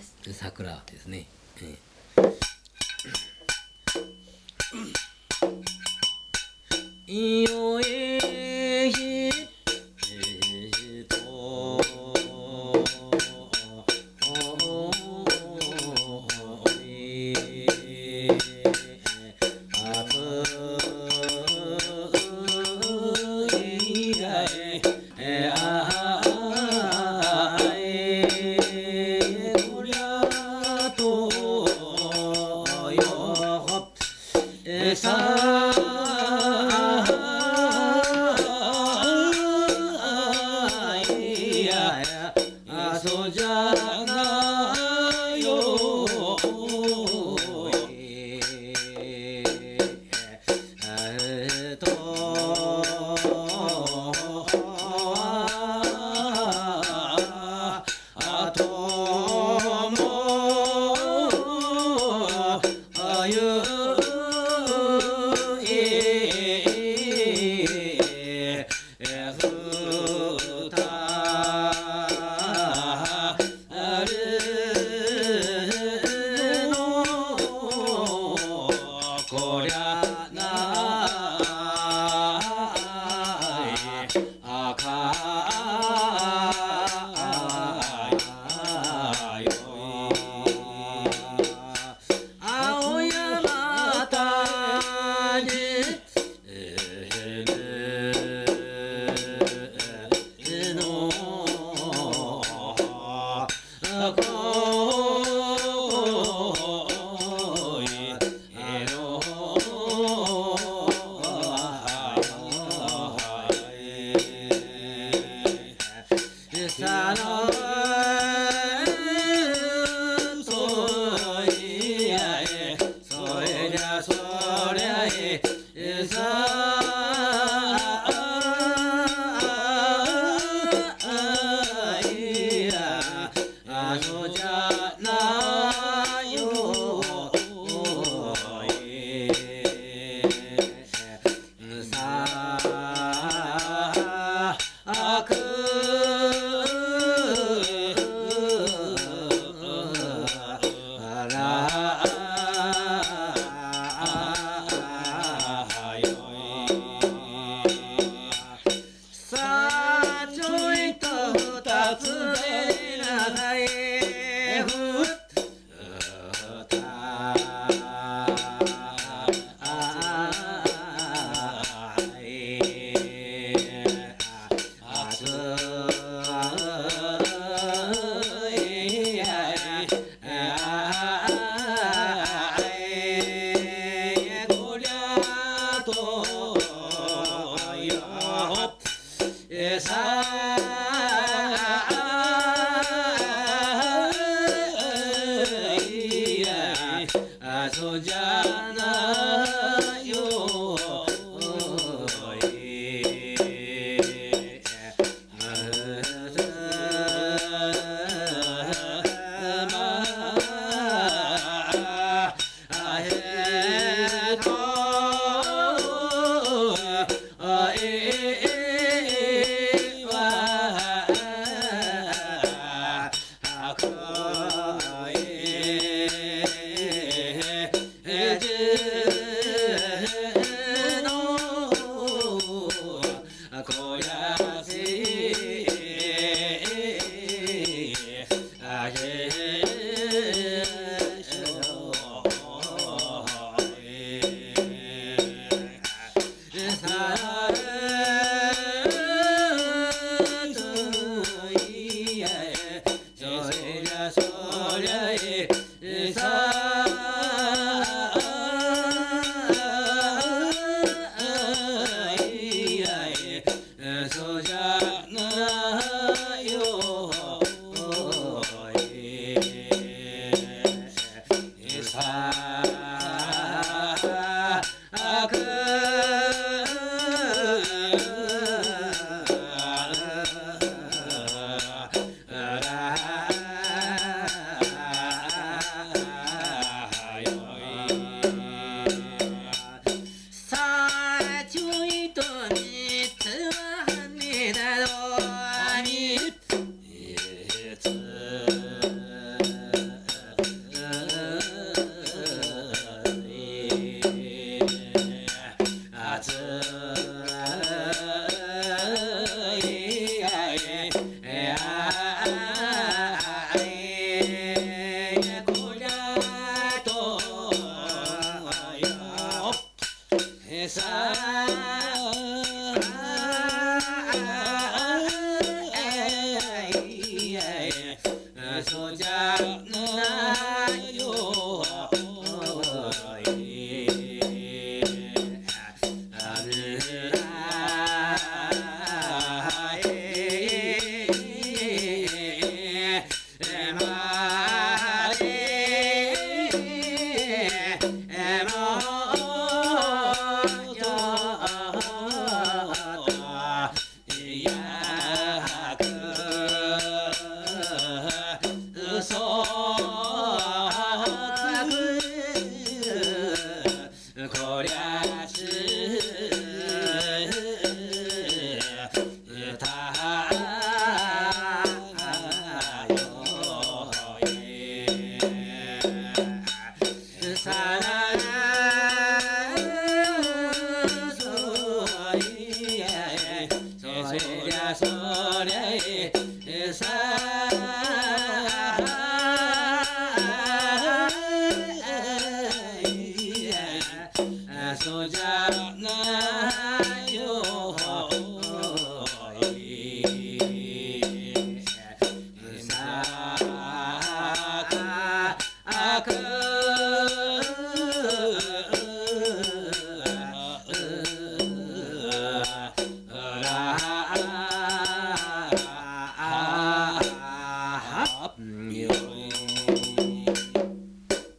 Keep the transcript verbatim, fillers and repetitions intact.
桜ですね。えー、いよえひとあついがえあえこりゃとよえさいやあそじゃなよえっとあともあゆふたるのこりゃないあかよ青山谷のさのそいやえそれじゃそりゃえさいやあのじゃなよさあくさちょいと二つでなさいふたあついこりゃとよえさいやあそじゃなよこやせあげさといやそれじゃそりゃえさそうじゃなよさあくのじゃないよあるらえまえもよやくそう